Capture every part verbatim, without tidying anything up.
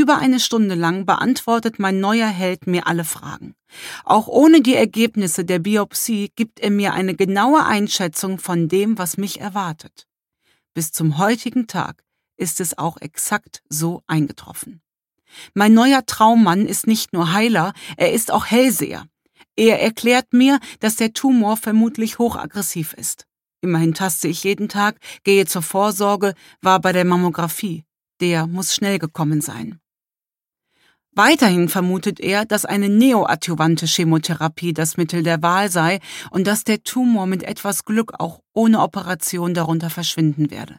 Über eine Stunde lang beantwortet mein neuer Held mir alle Fragen. Auch ohne die Ergebnisse der Biopsie gibt er mir eine genaue Einschätzung von dem, was mich erwartet. Bis zum heutigen Tag ist es auch exakt so eingetroffen. Mein neuer Traummann ist nicht nur Heiler, er ist auch Hellseher. Er erklärt mir, dass der Tumor vermutlich hochaggressiv ist. Immerhin taste ich jeden Tag, gehe zur Vorsorge, war bei der Mammographie. Der muss schnell gekommen sein. Weiterhin vermutet er, dass eine neoadjuvante Chemotherapie das Mittel der Wahl sei und dass der Tumor mit etwas Glück auch ohne Operation darunter verschwinden werde.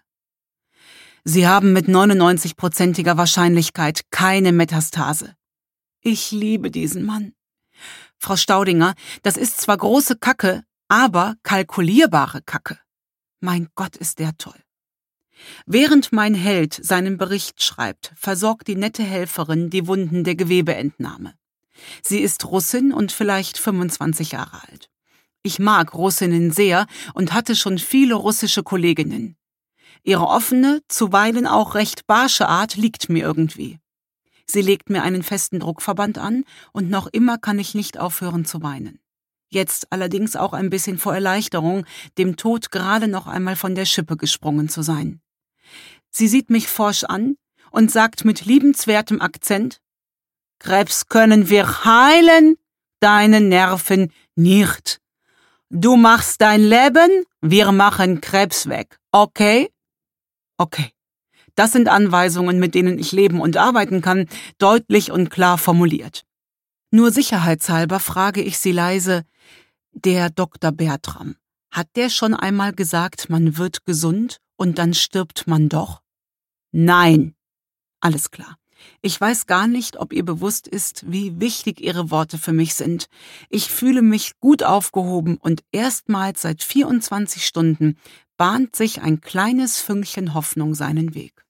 Sie haben mit neunundneunzig-prozentiger Wahrscheinlichkeit keine Metastase. Ich liebe diesen Mann. Frau Staudinger, das ist zwar große Kacke, aber kalkulierbare Kacke. Mein Gott, ist der toll. Während mein Held seinen Bericht schreibt, versorgt die nette Helferin die Wunden der Gewebeentnahme. Sie ist Russin und vielleicht fünfundzwanzig Jahre alt. Ich mag Russinnen sehr und hatte schon viele russische Kolleginnen. Ihre offene, zuweilen auch recht barsche Art liegt mir irgendwie. Sie legt mir einen festen Druckverband an und noch immer kann ich nicht aufhören zu weinen. Jetzt allerdings auch ein bisschen vor Erleichterung, dem Tod gerade noch einmal von der Schippe gesprungen zu sein. Sie sieht mich forsch an und sagt mit liebenswertem Akzent: Krebs können wir heilen, deine Nerven nicht. Du machst dein Leben, wir machen Krebs weg, okay? Okay. Das sind Anweisungen, mit denen ich leben und arbeiten kann, deutlich und klar formuliert. Nur sicherheitshalber frage ich sie leise: Der Doktor Bertram, hat der schon einmal gesagt, man wird gesund und dann stirbt man doch? Nein. Alles klar. Ich weiß gar nicht, ob ihr bewusst ist, wie wichtig ihre Worte für mich sind. Ich fühle mich gut aufgehoben und erstmals seit vierundzwanzig Stunden bahnt sich ein kleines Fünkchen Hoffnung seinen Weg.